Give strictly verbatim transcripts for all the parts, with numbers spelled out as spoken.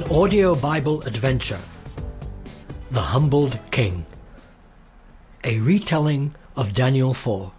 Audio Bible Adventure, The Humbled King, a retelling of Daniel four.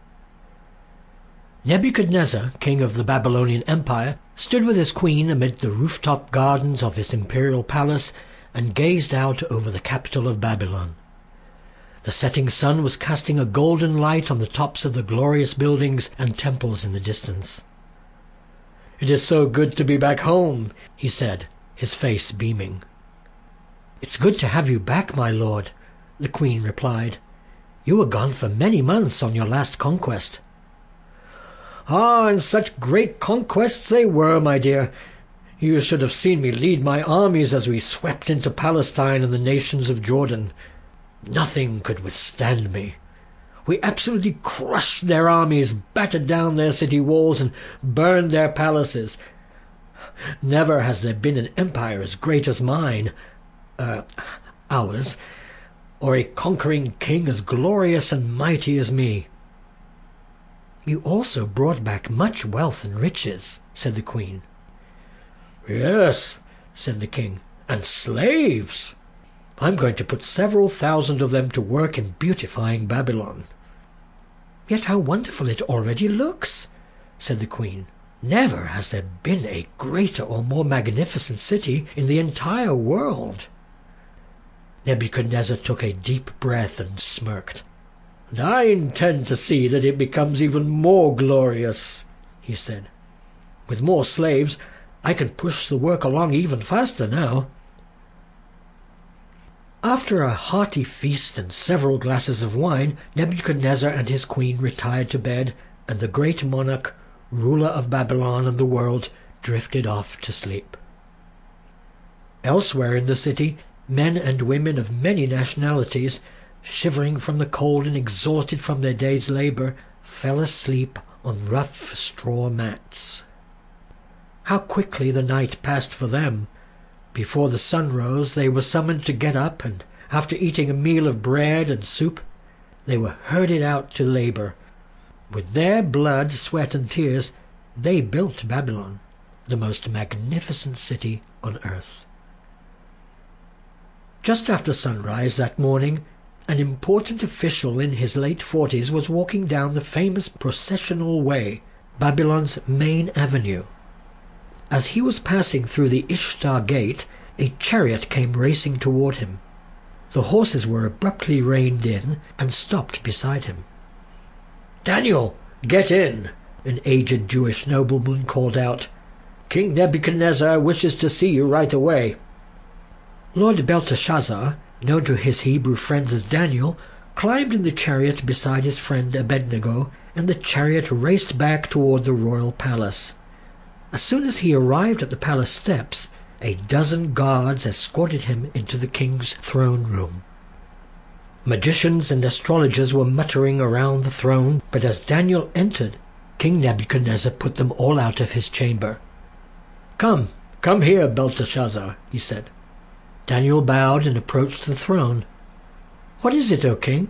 Nebuchadnezzar, king of the Babylonian Empire, stood with his queen amid the rooftop gardens of his imperial palace and gazed out over the capital of Babylon. The setting sun was casting a golden light on the tops of the glorious buildings and temples in the distance. "It is so good to be back home," he said, his face beaming. "It's good to have you back, my lord," the queen replied. "You were gone for many months on your last conquest." "Ah, and such great conquests they were, my dear. You should have seen me lead my armies as we swept into Palestine and the nations of Jordan. Nothing could withstand me. We absolutely crushed their armies, battered down their city walls, and burned their palaces. Never has there been an empire as great as mine, uh, ours, or a conquering king as glorious and mighty as me." "You also brought back much wealth and riches," said the queen. "Yes," said the king, "and slaves. I'm going to put several thousand of them to work in beautifying Babylon." "Yet how wonderful it already looks," said the queen. "Never has there been a greater or more magnificent city in the entire world." Nebuchadnezzar took a deep breath and smirked. "And I intend to see that it becomes even more glorious," he said. "With more slaves, I can push the work along even faster now." After a hearty feast and several glasses of wine, Nebuchadnezzar and his queen retired to bed, and the great monarch, ruler of Babylon and the world, drifted off to sleep. Elsewhere in the city, men and women of many nationalities, shivering from the cold and exhausted from their day's labor, fell asleep on rough straw mats. How quickly the night passed for them! Before the sun rose, they were summoned to get up, and after eating a meal of bread and soup, they were herded out to labor. With their blood, sweat, and tears, they built Babylon, the most magnificent city on earth. Just after sunrise that morning, an important official in his late forties was walking down the famous processional way, Babylon's main avenue. As he was passing through the Ishtar Gate, a chariot came racing toward him. The horses were abruptly reined in and stopped beside him. "Daniel, get in!" an aged Jewish nobleman called out. "King Nebuchadnezzar wishes to see you right away." Lord Belteshazzar, known to his Hebrew friends as Daniel, climbed in the chariot beside his friend Abednego, and the chariot raced back toward the royal palace. As soon as he arrived at the palace steps, a dozen guards escorted him into the king's throne room. Magicians and astrologers were muttering around the throne, but as Daniel entered, King Nebuchadnezzar put them all out of his chamber. "Come, come here, Belteshazzar," he said. Daniel bowed and approached the throne. "What is it, O king?"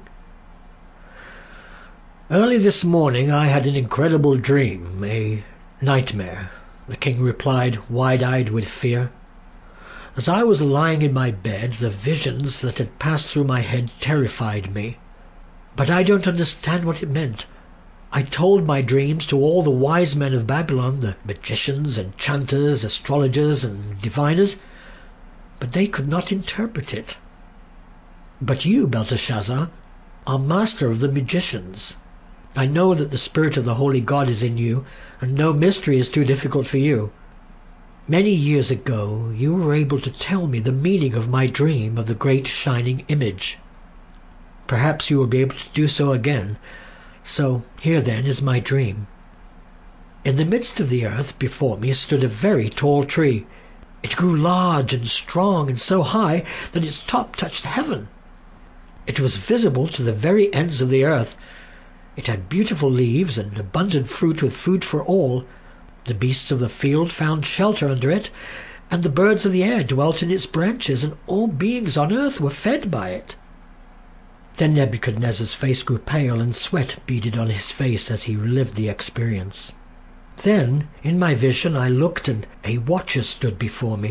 "Early this morning I had an incredible dream, a nightmare," the king replied, wide-eyed with fear. "As I was lying in my bed, the visions that had passed through my head terrified me. But I don't understand what it meant. I told my dreams to all the wise men of Babylon, the magicians, enchanters, astrologers, and diviners, but they could not interpret it. But you, Belteshazzar, are master of the magicians. I know that the spirit of the holy God is in you, and no mystery is too difficult for you. Many years ago you were able to tell me the meaning of my dream of the great shining image. Perhaps you will be able to do so again. So here then is my dream. In the midst of the earth before me stood a very tall tree. It grew large and strong and so high that its top touched heaven. It was visible to the very ends of the earth. It had beautiful leaves and abundant fruit with food for all. The beasts of the field found shelter under it, and the birds of the air dwelt in its branches, and all beings on earth were fed by it." Then Nebuchadnezzar's face grew pale, and sweat beaded on his face as he relived the experience. Then, in my vision, I looked, and a watcher stood before me.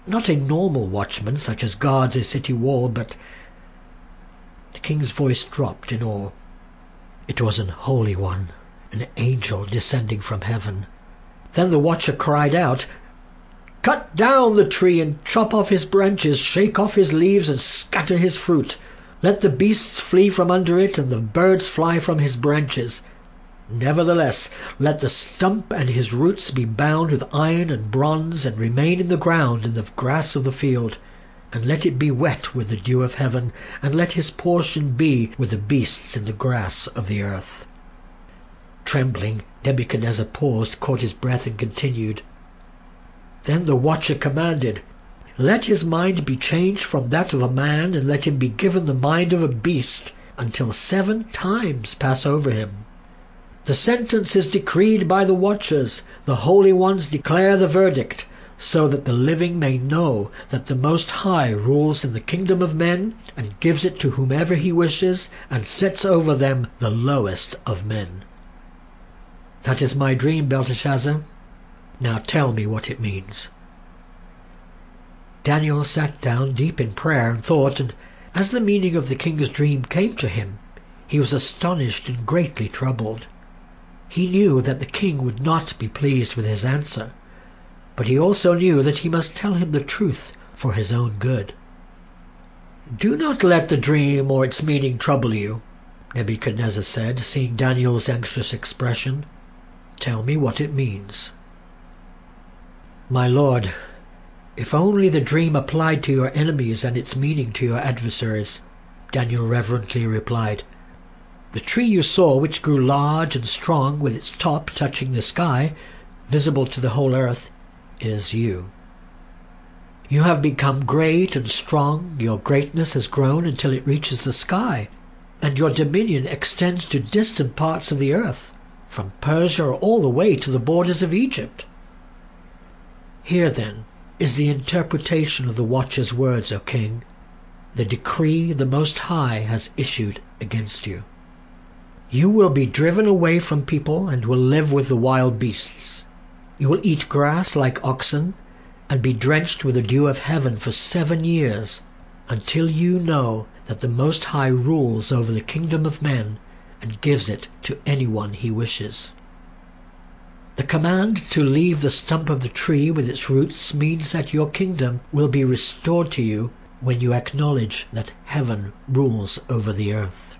Not a normal watchman, such as guards a city wall, but... The king's voice dropped in awe. It was an holy one, an angel descending from heaven. Then the watcher cried out, "Cut down the tree and chop off his branches, shake off his leaves and scatter his fruit. Let the beasts flee from under it and the birds fly from his branches. Nevertheless, let the stump and his roots be bound with iron and bronze and remain in the ground in the grass of the field. And let it be wet with the dew of heaven, and let his portion be with the beasts in the grass of the earth." Trembling, Nebuchadnezzar paused, caught his breath, and continued. Then the watcher commanded, "Let his mind be changed from that of a man, and let him be given the mind of a beast, until seven times pass over him. The sentence is decreed by the watchers. The holy ones declare the verdict, so that the living may know that the Most High rules in the kingdom of men, and gives it to whomever he wishes, and sets over them the lowest of men. That is my dream, Belteshazzar. Now tell me what it means." Daniel sat down deep in prayer and thought, and as the meaning of the king's dream came to him, he was astonished and greatly troubled. He knew that the king would not be pleased with his answer, but he also knew that he must tell him the truth for his own good. "Do not let the dream or its meaning trouble you," Nebuchadnezzar said, seeing Daniel's anxious expression. "Tell me what it means." "My lord, if only the dream applied to your enemies and its meaning to your adversaries," Daniel reverently replied. "The tree you saw, which grew large and strong, with its top touching the sky, visible to the whole earth, is you. You have become great and strong. Your greatness has grown until it reaches the sky, and your dominion extends to distant parts of the earth, from Persia all the way to the borders of Egypt. Here, then, is the interpretation of the watcher's words, O king. The decree the Most High has issued against you. You will be driven away from people and will live with the wild beasts. You will eat grass like oxen and be drenched with the dew of heaven for seven years, until you know that the Most High rules over the kingdom of men and gives it to anyone he wishes. The command to leave the stump of the tree with its roots means that your kingdom will be restored to you when you acknowledge that heaven rules over the earth."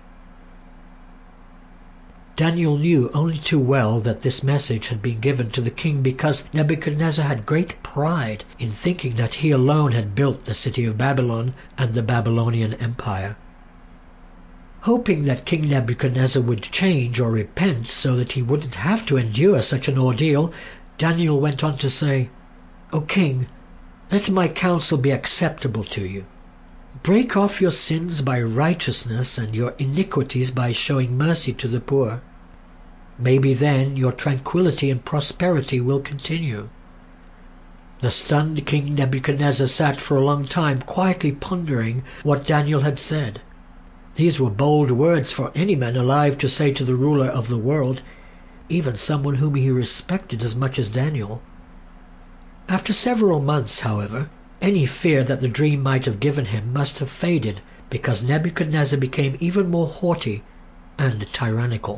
Daniel knew only too well that this message had been given to the king because Nebuchadnezzar had great pride in thinking that he alone had built the city of Babylon and the Babylonian Empire. Hoping that King Nebuchadnezzar would change or repent so that he wouldn't have to endure such an ordeal, Daniel went on to say, "O king, let my counsel be acceptable to you. Break off your sins by righteousness and your iniquities by showing mercy to the poor. Maybe then your tranquility and prosperity will continue." The stunned King Nebuchadnezzar sat for a long time quietly pondering what Daniel had said. These were bold words for any man alive to say to the ruler of the world, even someone whom he respected as much as Daniel. After several months, however, any fear that the dream might have given him must have faded, because Nebuchadnezzar became even more haughty and tyrannical.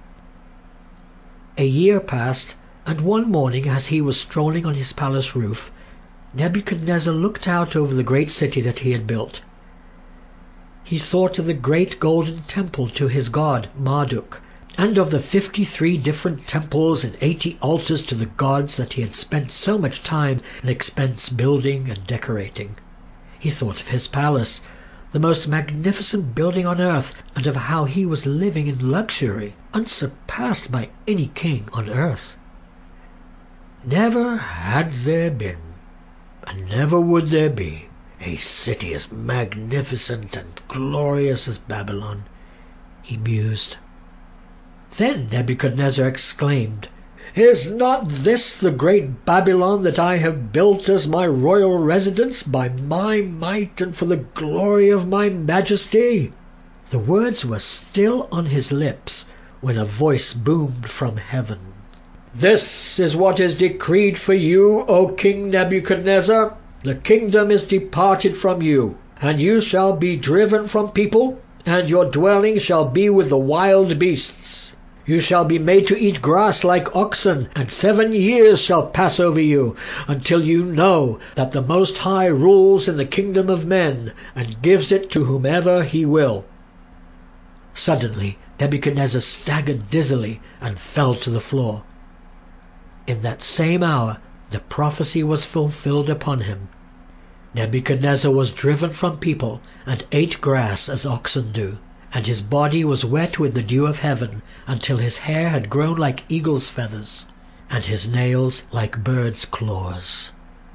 A year passed, and one morning as he was strolling on his palace roof, Nebuchadnezzar looked out over the great city that he had built. He thought of the great golden temple to his god Marduk, and of the fifty-three different temples and eighty altars to the gods that he had spent so much time and expense building and decorating. He thought of his palace, the most magnificent building on earth, and of how he was living in luxury, unsurpassed by any king on earth. Never had there been, and never would there be, a city as magnificent and glorious as Babylon, he mused. Then Nebuchadnezzar exclaimed, "Is not this the great Babylon that I have built as my royal residence by my might and for the glory of my majesty?" The words were still on his lips when a voice boomed from heaven. "This is what is decreed for you, O King Nebuchadnezzar. "The kingdom is departed from you, and you shall be driven from people, and your dwelling shall be with the wild beasts. You shall be made to eat grass like oxen, and seven years shall pass over you, until you know that the Most High rules in the kingdom of men, and gives it to whomever he will." Suddenly Nebuchadnezzar staggered dizzily and fell to the floor. In that same hour the prophecy was fulfilled upon him. Nebuchadnezzar was driven from people, and ate grass as oxen do, and his body was wet with the dew of heaven, until his hair had grown like eagle's feathers, and his nails like birds' claws.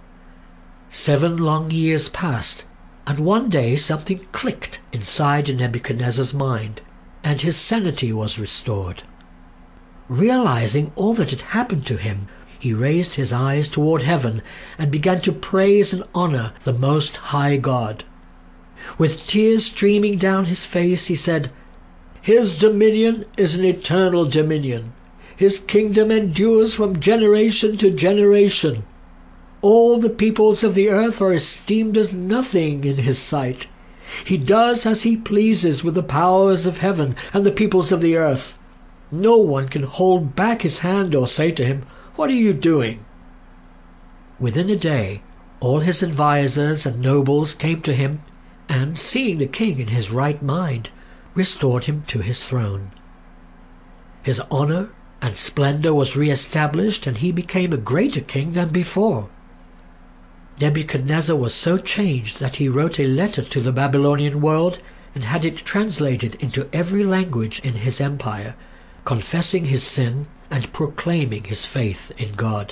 Seven long years passed, and one day something clicked inside Nebuchadnezzar's mind, and his sanity was restored. Realizing all that had happened to him, he raised his eyes toward heaven and began to praise and honor the Most High God. With tears streaming down his face, he said, "His dominion is an eternal dominion. His kingdom endures from generation to generation. All the peoples of the earth are esteemed as nothing in his sight. He does as he pleases with the powers of heaven and the peoples of the earth. No one can hold back his hand or say to him, 'What are you doing?'" Within a day, all his advisers and nobles came to him, and, seeing the king in his right mind, restored him to his throne. His honor and splendor was re-established, and he became a greater king than before. Nebuchadnezzar was so changed that he wrote a letter to the Babylonian world and had it translated into every language in his empire, confessing his sin and proclaiming his faith in God.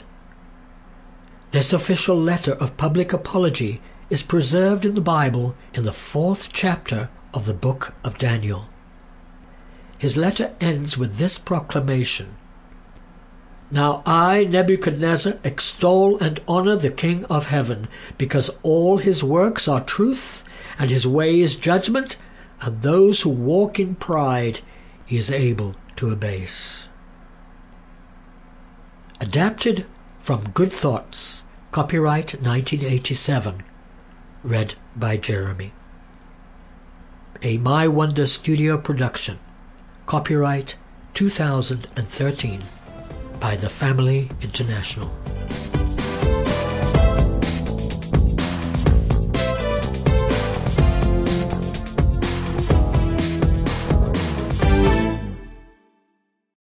This official letter of public apology is preserved in the Bible in the fourth chapter of the book of Daniel. His letter ends with this proclamation: "Now I, Nebuchadnezzar, extol and honor the King of heaven, because all his works are truth, and his ways judgment, and those who walk in pride he is able to abase." Adapted from Good Thoughts, copyright nineteen eighty-seven, read by Jeremy. A My Wonder Studio production, copyright two thousand thirteen, by The Family International.